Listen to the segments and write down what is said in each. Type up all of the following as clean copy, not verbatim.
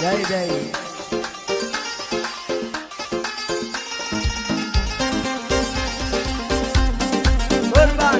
داي قربان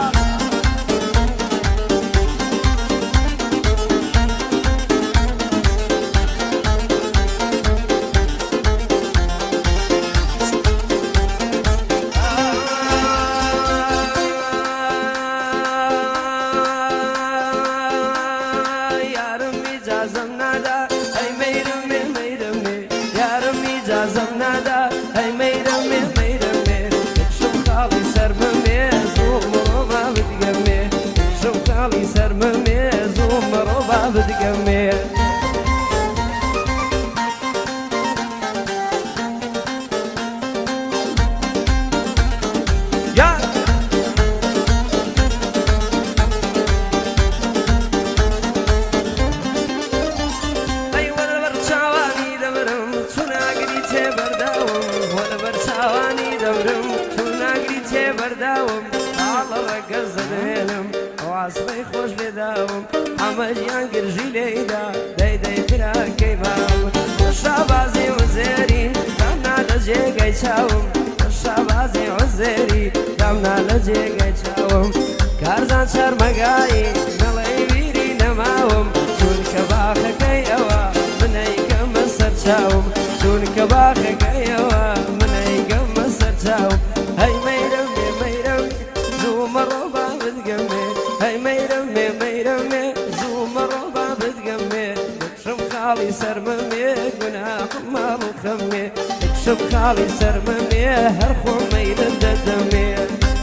عصبي خوش لداوم عمجيان قرجي ليدا داي براكي باوم الشابازي وزيري دامنا لجيقاي تشاوم الشابازي وزيري دامنا لجيقاي تشاوم كارزان شرمقاي نلي بيري نماوم شونك باخك ايوا من ايكم السرشاوم شونك باخك ايوا من ايكم السرشاوم هاي ميرمي زوم الربا بتقمي هاي ميرمي زوم الربا بتقمي اكشم خالي سرممي قناح ما مخمي اكشم خالي سرممي هرخو ميل الدمي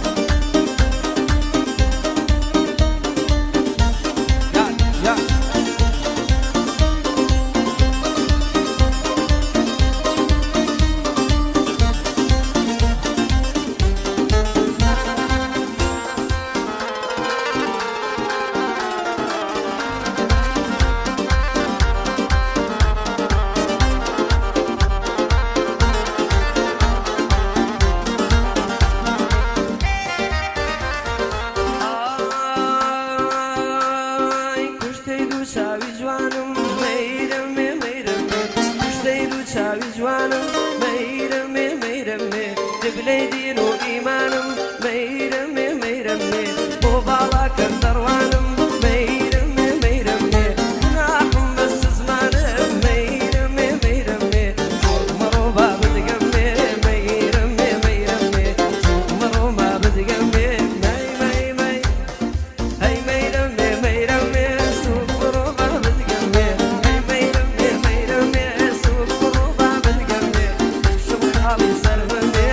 بليدين وإيمانم ميرمي وبالاك الدروانم ميرمي ناحم بس زمانم ميرمي مروبا بتقمي ميرمي مروبا بتقمي مي هاي ميرمي سوق مروبا بتقمي هاي ميرمي سوق مروبا بتقمي شو خالي سرمي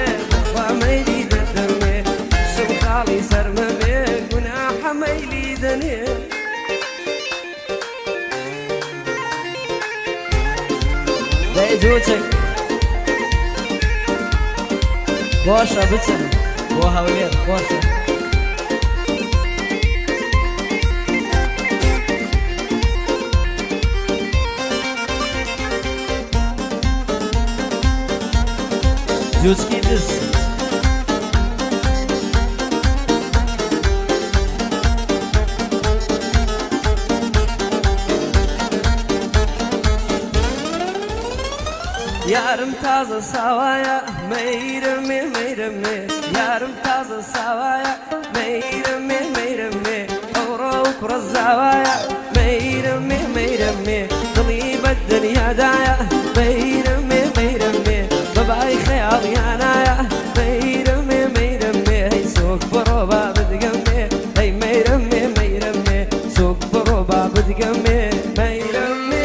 خالي سرممي قناح ميلي دني داي جوتك بوشا بتن بوها وليد بوشا جوتكي بس يارم تازه سوايا ميرمي يارم تازه سوايا ميرمي اوروك رزاوايا ميرمي طليب الدنيا دايا ميرمي بباي خيال يانايا ميرمي هي سوق بروبا بتقمي هي ميرمي سوق بروبا بتقمي ميرمي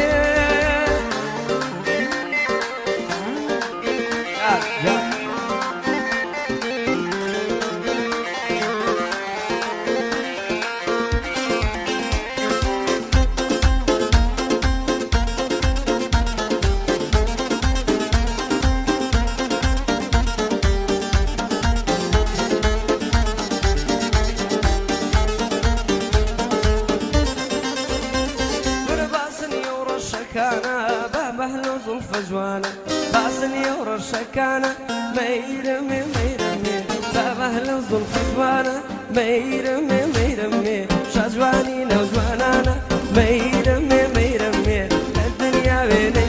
الشكانة بابه زلف جوانا باسني ورا الشكانة ميرمي بابه زلف جوانا ميرمي شجواني نوجوانانا ميرمي الدنيا بيني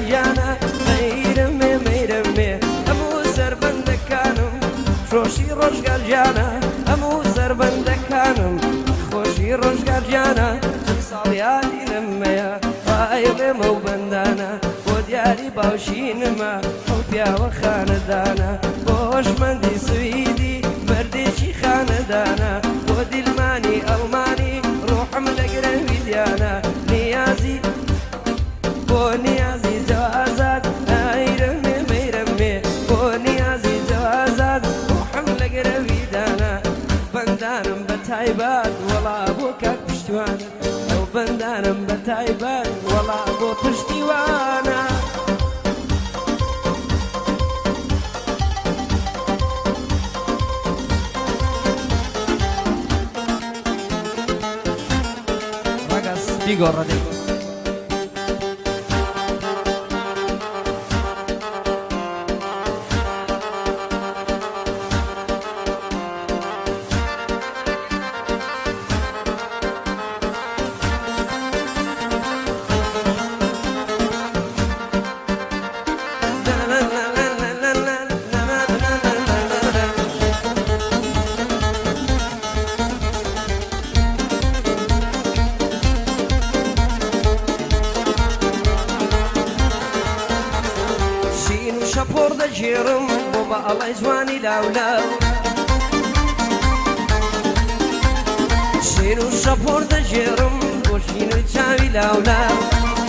فرۆشی ڕۆژگار گیانە هەموو سەربەندەکانم خۆشی ڕۆژگار گیانە چەند ساڵیانی لەمەیە وای لێمە و بەندانە بۆ دیاری باوشینمە ئەو پیاوە خانەدانە بۆ هۆشمەندی سویدی بەردێکی خانەدانە بۆ دیلمانی ئەڵمانی ڕۆحم لەگرەوی دیانە نیازی بۆ نیازی جوازات ئایرەمێ مەیرەمێ بۆ نیازی جوازات ڕۆحم لەگرەوی دانە بەندانم بە تایبەت وەڵا بۆ کاک پشتیوانە ئەو بەندانم بە تایبەت وەڵا بۆ پشتیوانە ڕەگەس بیگۆڕەدەی شەپۆڕ دەژێڕم بۆ بە ئەڵای جوانی لاولاو شێر و شەپۆڕ دەژێڕم بۆ شین و چاوی لاولاو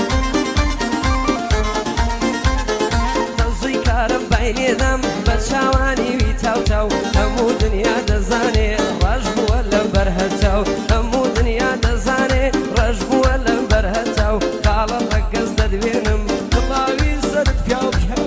تەوزوی کارم بای لێدەم بە چاوانی وی تاوتاو هەموو دنیا دەزانێ ڕەش بووە لەم بەرهەتاو هەموو دنیا دەزانێ ڕەش بووە لەم بەرهەتاو کاڵە ڕەگەز دەدوێنم دڵاوی سەرت پیاو پیاو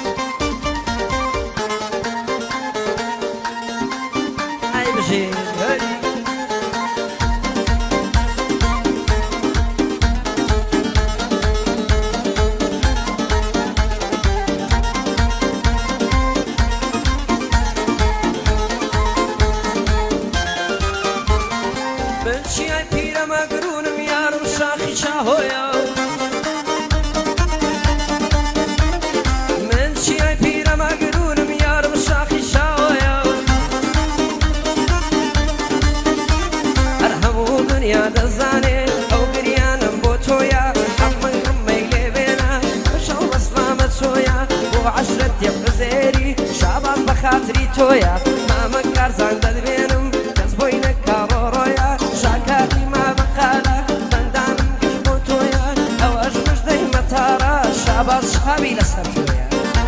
من چیای پیرەمەگرونم یارم شاخی چاهۆیە من چیای پیرەمەگرونم یارم شاخی چاهۆیە هەر هەموو دنیا دەزانێ ئەو گریانم بۆ تۆیە هەممەی هەممەی لێبێنە بەشەو بەسلامە چۆیە بۆ عەشرەت تێبخزێری شابان بە خاتری تۆیە مامە کارزان دەدبێنم کەس بۆی نەکاڕۆڕۆیە شاکاتی ما بەقالە بەندانم گشت بۆ تۆیە ئەوەش مژدەی مەتارە شاباز شابی لەسەر تۆیە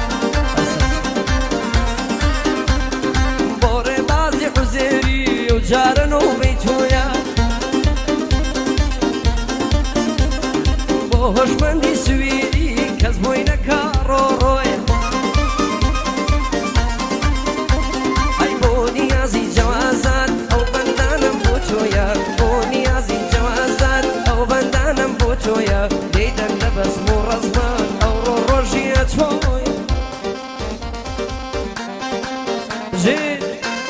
بۆ ڕێبازی عوزێری و جارن و بەی تۆیە بۆ هۆشمەندی سویدی کەس بۆی نەکاڕۆڕۆیە ئەی بۆ نیازی جەوازات ئەو بەندانم بۆ تۆیە بۆ نیازی جەوازات ئەو بەندانم بۆ تۆیە دەیدەن لە بەزم و ڕەزمان ئەو ڕۆژیە تۆی ژێر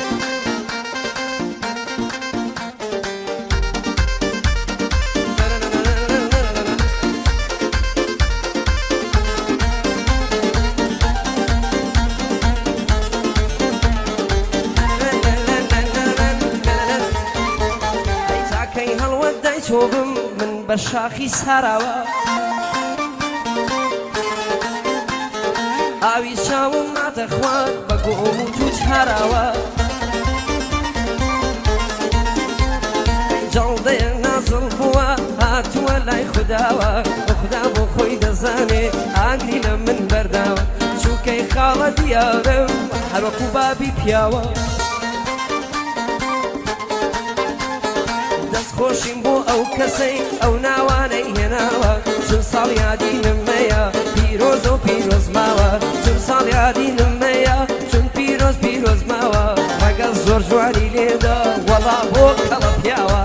تۆبم من بە شاخی ساراوە ئاوی چاوم ماتە خوارد بە گۆم و تووت هاراوە جەڵدەیە نازڵ بووە هاتووە لای خودداوە بە خوددا بۆ خۆی دەزانێ ئاگری لە من بەرداوە چووکەی خاڵە دیارم هەروەکو بابی پیاوە خۆشیم بۆ ئەو کەسەی ئەو ناوانەی هێناوە چون ساڵ یادی نمەیە پیرۆز و پیرۆز ماوە چون ساڵ یادی نمەیە چون پیرۆز پیرۆز ماوە ڕەگەز زۆر جوانی لێدا وەڵا بۆ کەڵە پیاوە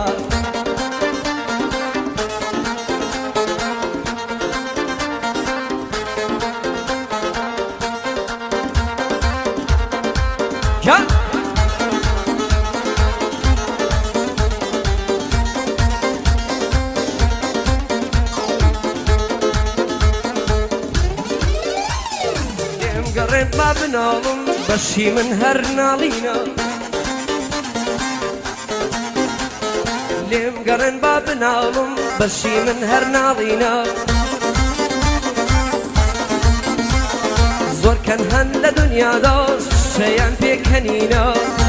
گەڕێن با بناڵم بەشی من هەر ناڵینە لێم گەڕێن با بناڵم بەشی من هەر ناڵینە زۆر کەن هەن لە دنیادا شەیان پێکەنینە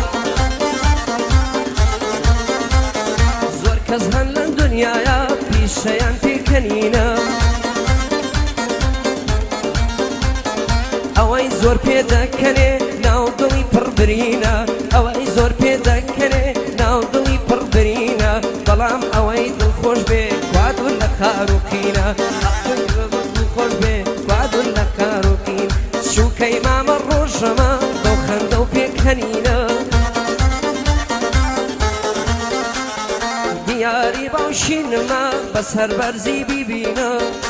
زۆر کەس هەن لە دنیاە پیشەیان پێکەنینە ئەوەی زۆر پێدەکەنێ ناو دڵی پڕبرینە ئەوەی زۆر پێدەکەنێ ناو دڵی پڕبرینە بەڵام ئەوەی دڵخۆش بێ وادون لە قاروقینە دڵخۆش بێ وادون لە قاروقین شوکەی مامە ڕۆژەمە بۆ خەندە و پێکەنینە دیاری باوشینمە بەسەر بەرزی بیبینە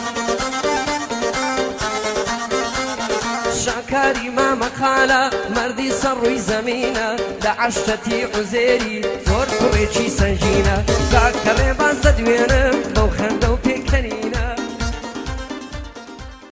شاکاری مامەقالە مەردی سەر ڕووی زەمینە لە عەشتەتی عوزێری زۆر کوڕێکی